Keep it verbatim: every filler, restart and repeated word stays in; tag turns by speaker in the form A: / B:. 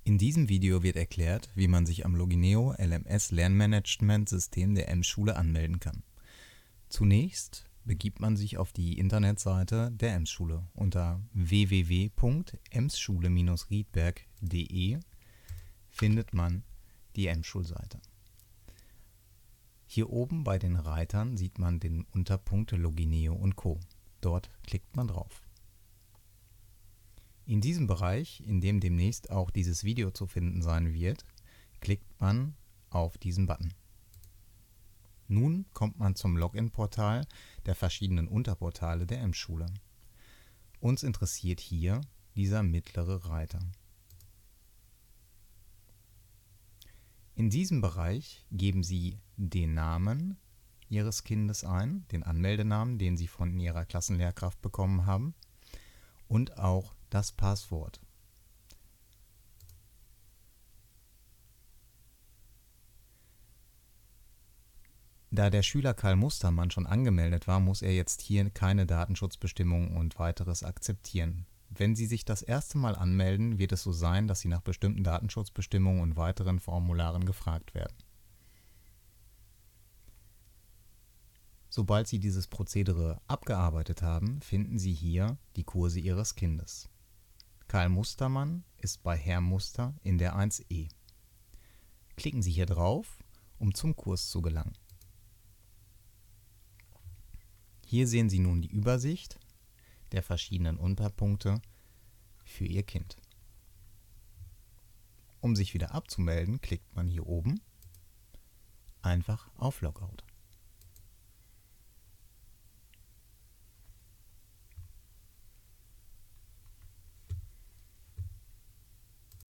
A: In diesem Video wird erklärt, wie man sich am Logineo L M S Lernmanagementsystem der EMS-Schule anmelden kann. Zunächst begibt man sich auf die Internetseite der EMS-Schule. Unter w w w punkt emsschule Bindestrich riedberg punkt de findet man die EMS-Schulseite. Hier oben bei den Reitern sieht man den Unterpunkt Logineo und Co. Dort klickt man drauf. In diesem Bereich, in dem demnächst auch dieses Video zu finden sein wird, klickt man auf diesen Button. Nun kommt man zum Login-Portal der verschiedenen Unterportale der EMS-Schule. Uns interessiert hier dieser mittlere Reiter. In diesem Bereich geben Sie den Namen Ihres Kindes ein, den Anmeldenamen, den Sie von Ihrer Klassenlehrkraft bekommen haben, und auch das Passwort. Da der Schüler Karl Mustermann schon angemeldet war, muss er jetzt hier keine Datenschutzbestimmungen und weiteres akzeptieren. Wenn Sie sich das erste Mal anmelden, wird es so sein, dass Sie nach bestimmten Datenschutzbestimmungen und weiteren Formularen gefragt werden. Sobald Sie dieses Prozedere abgearbeitet haben, finden Sie hier die Kurse Ihres Kindes. Karl Mustermann ist bei Herr Muster in der eins e. Klicken Sie hier drauf, um zum Kurs zu gelangen. Hier sehen Sie nun die Übersicht der verschiedenen Unterpunkte für Ihr Kind. Um sich wieder abzumelden, klickt man hier oben einfach auf Logout.